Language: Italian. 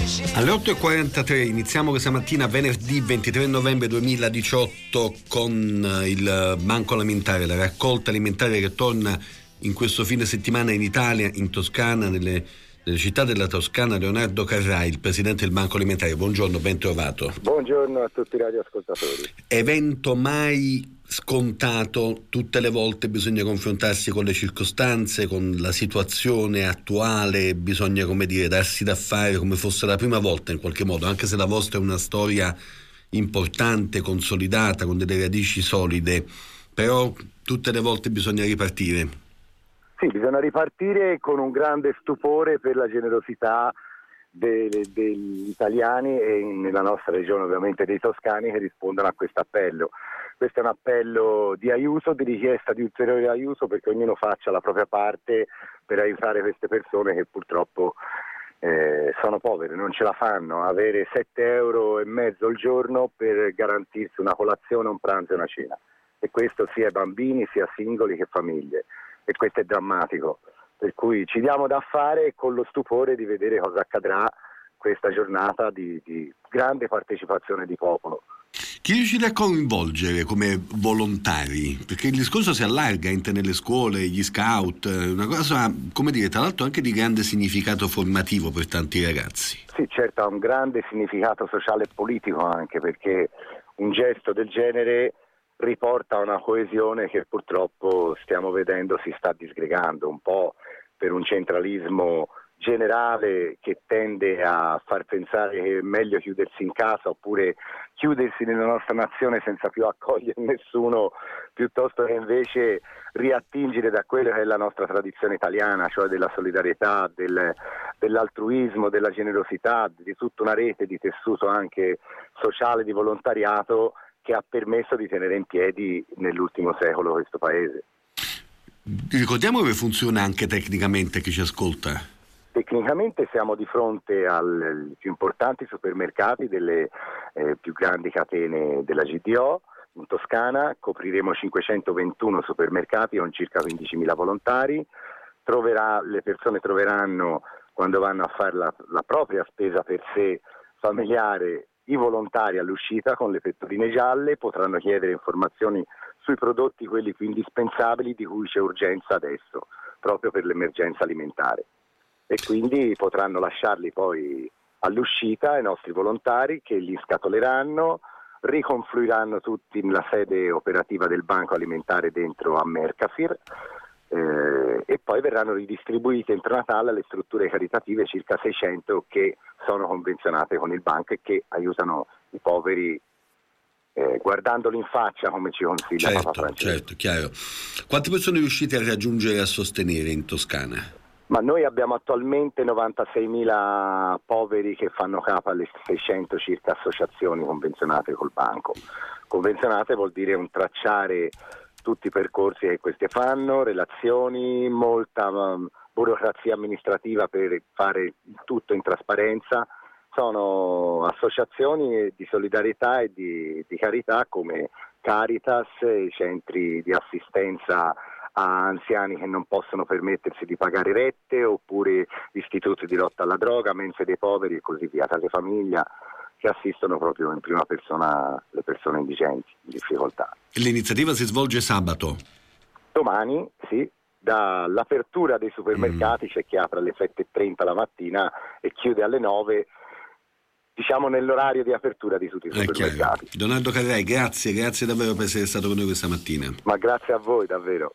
Alle 8.43 iniziamo questa mattina, venerdì 23 novembre 2018, con il Banco Alimentare, la raccolta alimentare che torna in questo fine settimana in Italia, in Toscana, nelle città della Toscana. Leonardo Carrai, il presidente del Banco Alimentare. Buongiorno, ben trovato. Buongiorno a tutti i radioascoltatori. Evento mai scontato, tutte le volte bisogna confrontarsi con le circostanze, con la situazione attuale, bisogna, come dire, darsi da fare come fosse la prima volta in qualche modo, anche se la vostra è una storia importante, consolidata, con delle radici solide, però tutte le volte bisogna ripartire. Sì, bisogna ripartire con un grande stupore per la generosità degli italiani e nella nostra regione ovviamente dei toscani che rispondono a questo appello. Questo è un appello di aiuto, di richiesta di ulteriore aiuto, perché ognuno faccia la propria parte per aiutare queste persone che purtroppo sono povere, non ce la fanno. Avere 7,50 € al giorno per garantirsi una colazione, un pranzo e una cena. E questo sia bambini, sia singoli che famiglie. E questo è drammatico. Per cui ci diamo da fare con lo stupore di vedere cosa accadrà questa giornata di grande partecipazione di popolo. Chi riuscite a coinvolgere come volontari? Perché il discorso si allarga nelle scuole, gli scout, una cosa, come dire, tra l'altro anche di grande significato formativo per tanti ragazzi. Sì, certo, ha un grande significato sociale e politico anche, perché un gesto del genere riporta una coesione che purtroppo stiamo vedendo si sta disgregando un po' per un centralismo generale che tende a far pensare che è meglio chiudersi in casa oppure chiudersi nella nostra nazione senza più accogliere nessuno, piuttosto che invece riattingere da quella che è la nostra tradizione italiana, cioè della solidarietà, dell'altruismo, della generosità, di tutta una rete di tessuto anche sociale, di volontariato, che ha permesso di tenere in piedi nell'ultimo secolo questo paese. Ricordiamo come funziona anche tecnicamente, chi ci ascolta. Tecnicamente siamo di fronte ai più importanti supermercati delle più grandi catene della GDO in Toscana. Copriremo 521 supermercati con circa 15.000 volontari. Le persone troveranno, quando vanno a fare la propria spesa per sé familiare, i volontari all'uscita con le pettorine gialle, potranno chiedere informazioni sui prodotti, quelli più indispensabili, di cui c'è urgenza adesso, proprio per l'emergenza alimentare. E quindi potranno lasciarli poi all'uscita ai nostri volontari, che li scatoleranno, riconfluiranno tutti nella sede operativa del Banco Alimentare dentro a Mercafir, e poi verranno ridistribuite entro Natale alle strutture caritative, circa 600 che sono convenzionate con il banco e che aiutano i poveri, guardandoli in faccia, come ci consiglia Papa Francesco. Certo, chiaro. Quante persone riuscite a raggiungere e a sostenere in Toscana? Ma noi abbiamo attualmente 96.000 poveri che fanno capo alle 600 circa associazioni convenzionate col banco. Convenzionate vuol dire un tracciare tutti i percorsi che queste fanno, relazioni, molta burocrazia amministrativa per fare tutto in trasparenza. Sono associazioni di solidarietà e di carità come Caritas, i centri di assistenza a anziani che non possono permettersi di pagare rette, oppure istituti di lotta alla droga, mense dei poveri e così via, case famiglia, che assistono proprio in prima persona le persone indigenti, in difficoltà. L'iniziativa si svolge sabato? Domani, sì, dall'apertura dei supermercati c'è chi apre alle 7.30 la mattina e chiude alle 9, diciamo nell'orario di apertura di tutti i supermercati. Leonardo Carrai, grazie davvero per essere stato con noi questa mattina. Ma grazie a voi davvero.